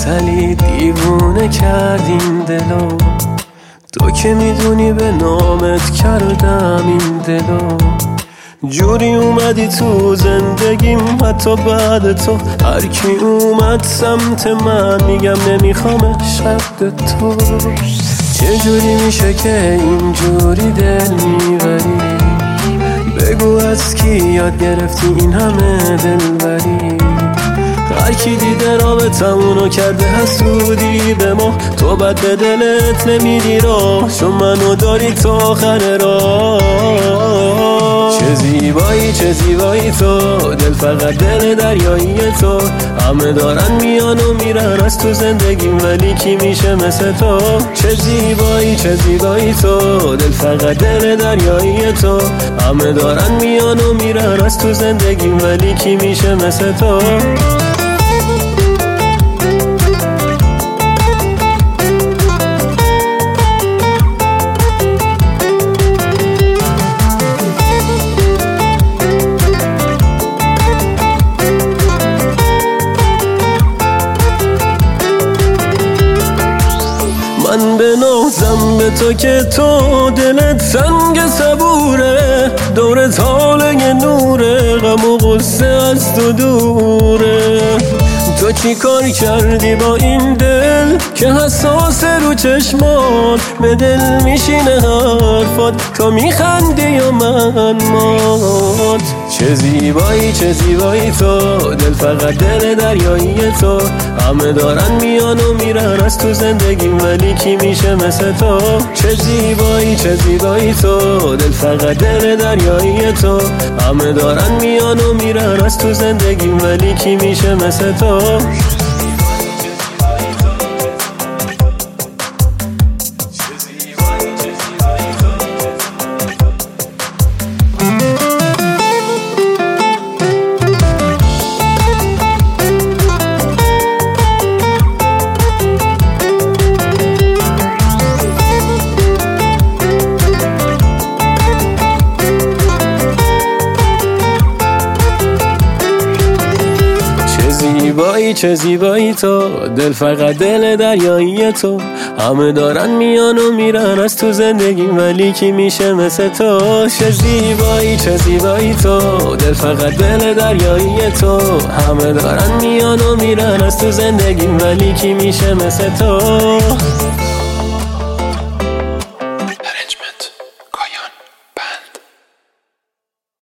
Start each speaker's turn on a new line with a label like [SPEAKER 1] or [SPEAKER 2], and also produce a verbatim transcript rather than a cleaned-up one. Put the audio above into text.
[SPEAKER 1] عسلی دیوونه کردین دلو، تو که میدونی به نامت کردم این دلو. جوری اومدی تو زندگیم حتی بعد تو، هر کی اومد سمت من میگم نمیخوامش قد تو. چجوری میشه که اینجوری دل میبری؟ بگو از کی یاد گرفتی این همه دلبری؟ هر کی دیده رابطمونو کرده حسودی به ما، تو بد به دلت نمیدی را، چون منو داری تا آخر راه. چه زیبایی چه زیبایی تو، دل فقط دل دریایی تو. همه دارن میان و میرن از تو زندگیم، ولی کی میشه مثل تو؟ چه زیبایی چه زیبایی تو، دل فقط دل دریایی تو. همه دارن میان و میرن از تو زندگیم، ولی کی میشه مثل تو؟ من به نازم به تو که تو دلت سنگ صبوره، دور تاله نوره، غم و غصه از تو دوره. تو چی کار کردی با این دل که حساس رو چشمان؟ به دل میشینه حرفات، تو میخندی یا من مات؟ چه زیبایی چه زیبایی تو، دل فقط دل دریایی تو. همه دارن میان و میرن از تو زندگیم، ولی کی میشه مثل تو؟ چه زیبایی چه زیبایی تو، دل فقط دل دریایی تو. همه دارن میان و میرن از تو زندگیم، ولی کی میشه مثل تو؟ زیبایی چه زیبایی تو، دل فقط دل دریایی تو. همه دارن میان و میرن از تو زندگیم، ولی کی میشه مثل تو؟ چه زیبایی چه زیبایی تو، دل فقط دل دریایی تو. همه دارن میان و میرن از تو زندگیم، ولی کی میشه مثل تو؟